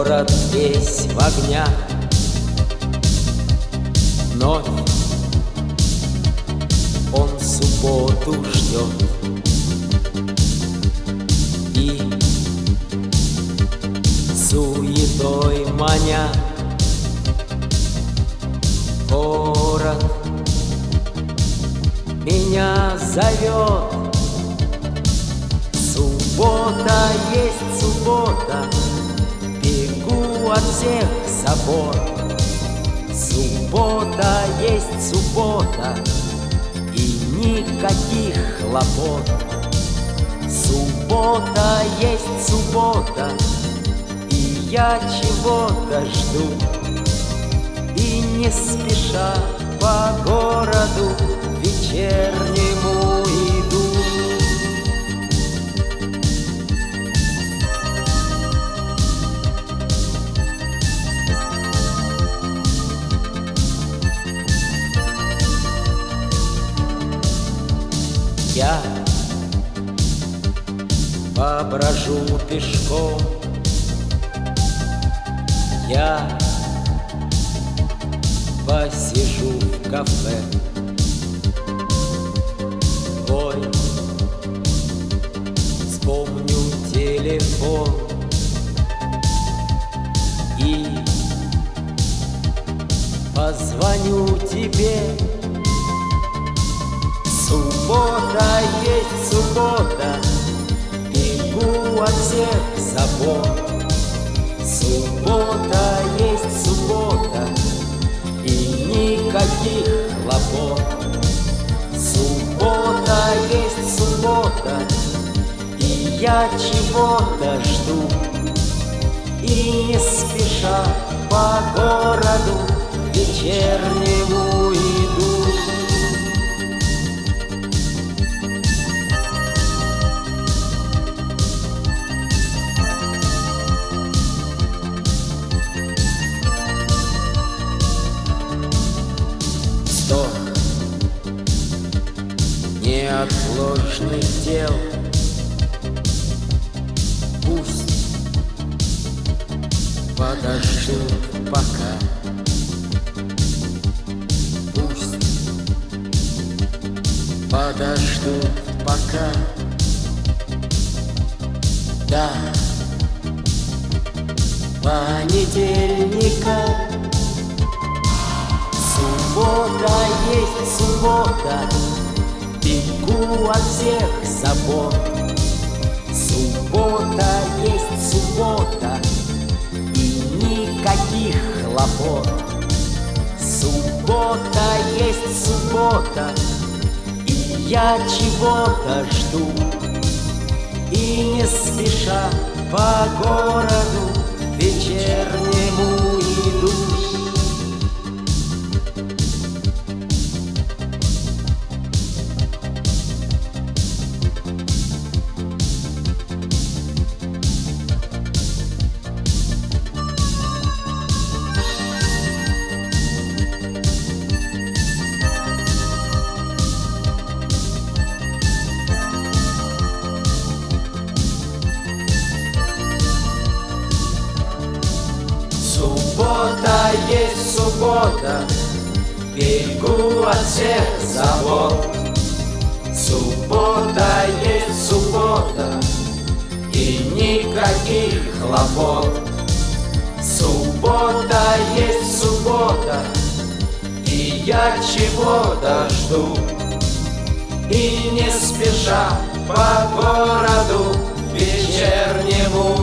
Город весь в огнях, вновь он субботу ждет. И суетой маня город меня зовет. Суббота есть суббота, бегу от всех забот. Суббота есть суббота, и никаких хлопот. Суббота есть суббота, и я чего-то жду. И не спеша по городу вечернему иду. Я поброжу пешком, я посижу в кафе. Ой, вспомню телефон и позвоню тебе. Суббота есть суббота, бегу от всех забот. Суббота есть суббота, и никаких хлопот. Суббота есть суббота, и я чего-то жду. И не спеша по городу вечернему иду. Неотложных дел, пусть подождут пока. Пусть подождут пока. Да, понедельника. Суббота есть суббота, бегу от всех забот. Суббота есть суббота, и никаких хлопот. Суббота есть суббота, и я чего-то жду. И не спеша по городу вечернему иду. Суббота есть суббота, бегу от всех забот. Суббота есть суббота, и никаких хлопот. Суббота есть суббота, и я чего-то жду. И не спеша по городу вечернему